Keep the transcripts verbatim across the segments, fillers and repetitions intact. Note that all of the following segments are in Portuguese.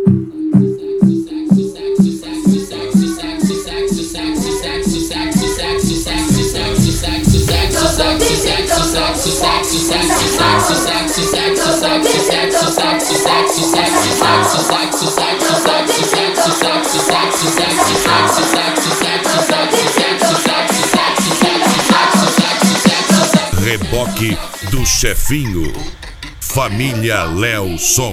Reboque do chefinho, família Léo Som.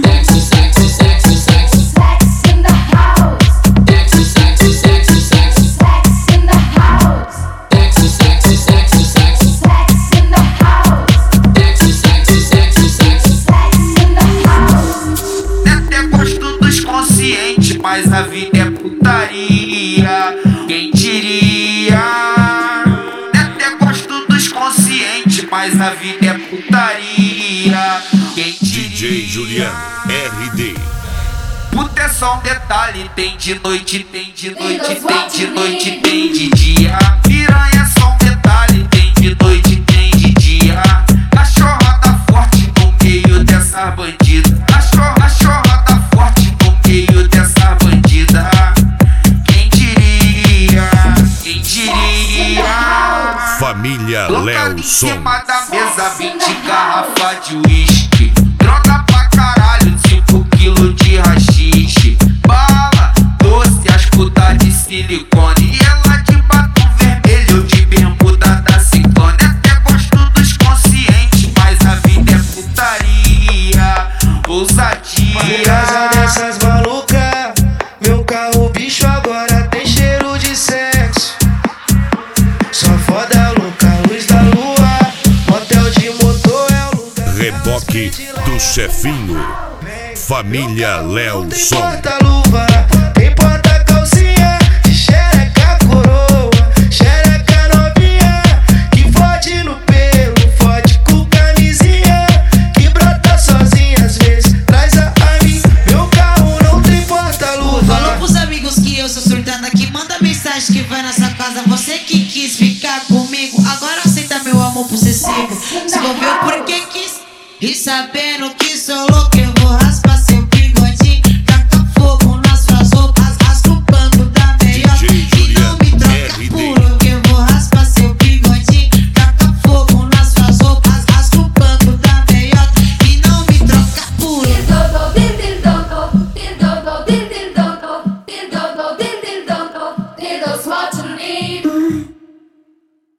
Mas a vida é putaria, quem diria? Até gosto dos conscientes, mas a vida é putaria, quem diria? D J Juliano R D. Puta é só um detalhe, tem de noite, tem de noite, tem de noite, tem de dia. Piranha é só um detalhe, tem de noite, tem de dia. Cachorra tá forte no meio dessa bandida. Cachorra, cachorra tá forte no meio dessa bandida. Quem diria? Quem diria? Família Léo Som. Em cima da mesa, vinte garrafa de uísque. Droga pra caralho, cinco quilos de rachixe. Bala, doce, as putas de silicone. E ela de batom vermelho, de bermuda da Ciclone. Até gosto dos conscientes, mas a vida é putaria, ousadia. Por causa dessas malucas, meu carro bicho agora tem cheiro de sexo. Só foda louca, luz da lua, motel de motor é o lugar. Reboque do chefinho, família Léo Som. Porta-luva, tem porta-calcinha, de xereca coroa, xereca novinha, que fode no pelo, fode com camisinha, que brota sozinha às vezes, traz a mim. Meu carro não tem porta-luva. Falou pros amigos que eu sou surtada, que manda mensagem que vai nessa casa. Você que quis ficar comigo, agora aceita meu amor possessivo. Se envolveu porque quis, e sabendo que sou louco.